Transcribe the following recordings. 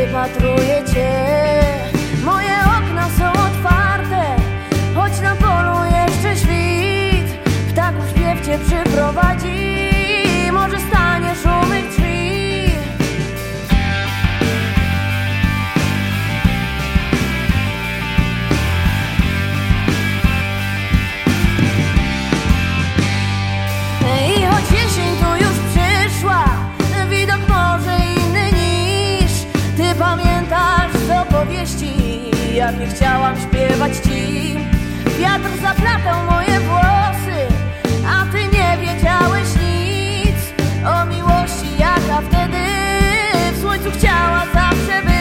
wypatruję cię. Moje okna są otwarte, choć na polu jeszcze świt. Ptaków śpiew cię przyprowadzi, może staniesz u mych drzwi. I choć jesień tu już przyszła, widok może inny niż ty pamiętasz z opowieści, jak nie chciałam śpiewać ci. Wiatr zaplatał moje włosy, a ty nie wiedziałeś nic o miłości, jaka wtedy w słońcu chciała zawsze być.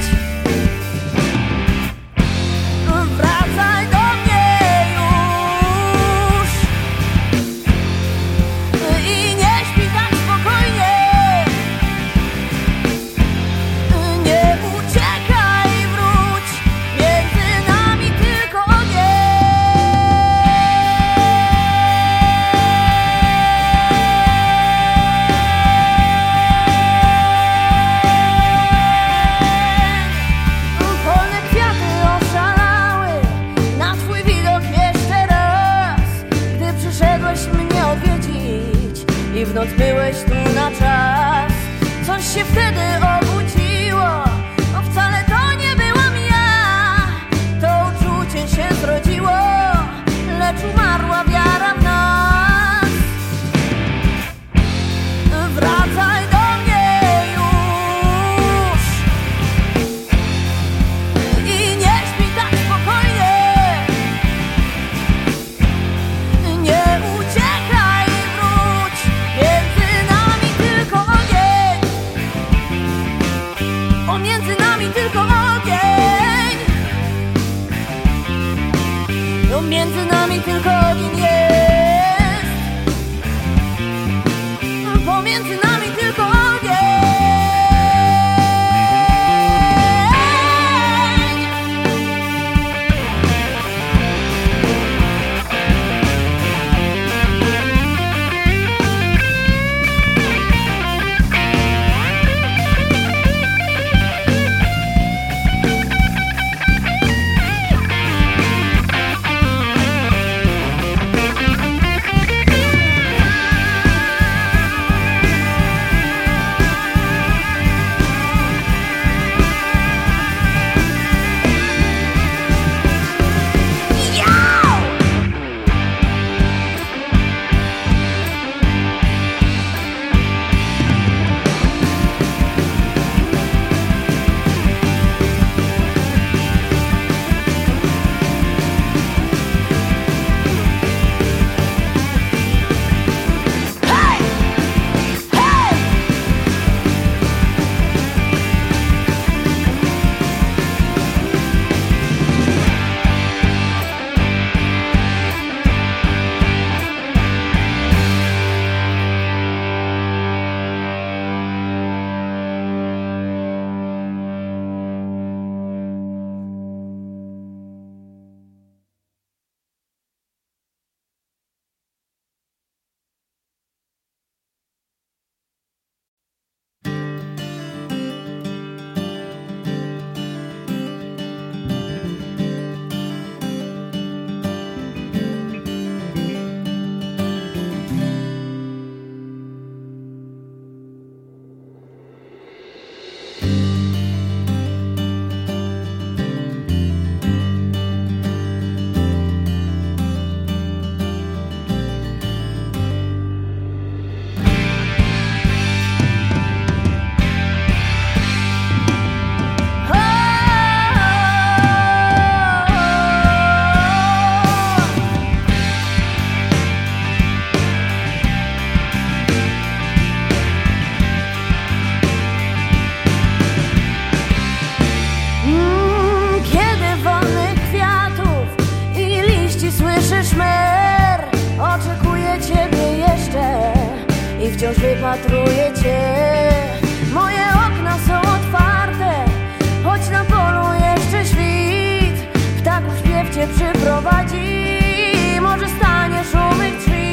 Wracaj do mnie już i nie śpi tak spokojnie. Nie uciekaj, wróć, między nami tylko ogień. Polne kwiaty oszalały na twój widok jeszcze raz, gdy przyszedłeś mnie odwiedzić i w noc byłeś tu na czas. Coś się wtedy obudziło, no wcale to nie byłam ja. To uczucie się zrodziło, lecz umarła wiara w nas. Wracaj do mnie już i nie śpi tak spokojnie. Nie uciekaj, wróć, między nami tylko ogień. O, między nami tylko ogień. O, między nami tylko ogień jest. Pomiędzy nami tylko ogień. Wciąż wypatruję cię. Moje okna są otwarte, choć na polu jeszcze świt. Ptaków śpiew cię przyprowadzi, może staniesz u mych drzwi.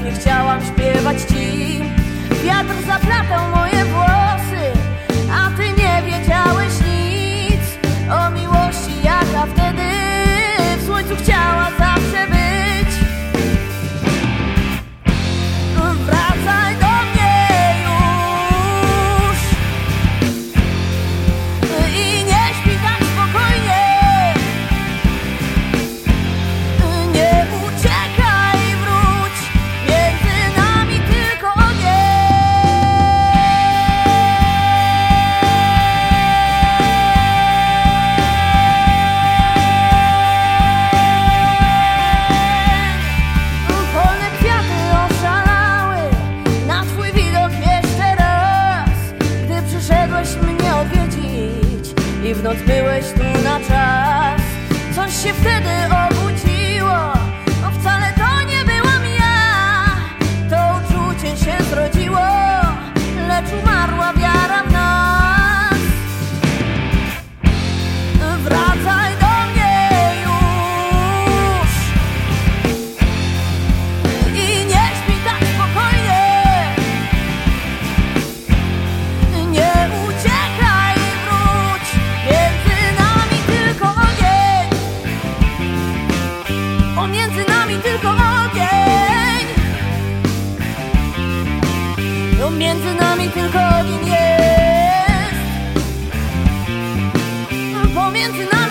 że chciałam śpiewać ci. Wiatr zaplatał moje włosy, a ty nie wiedziałeś nic o miłości, jaka wtedy w słońcu chciała zawsze być. Wracaj do mnie już i nie śpi tak spokojnie. Nie uciekaj, wróć, między nami tylko ogień. Polne kwiaty oszalały na twój widok jeszcze raz, gdy przyszedłeś mnie odwiedzić i w noc byłeś tu na czas. Coś się wtedy obudziło, bo wcale to nie byłam ja. To uczucie się zrodziło, lecz umarła wiara w nas. Wracaj do mnie już i nie śpi tak spokojnie. Nie uciekaj, wróć, między nami tylko ogień. O, między nami tylko ogień. O, między nami tylko ogień jest. Pomiędzy nami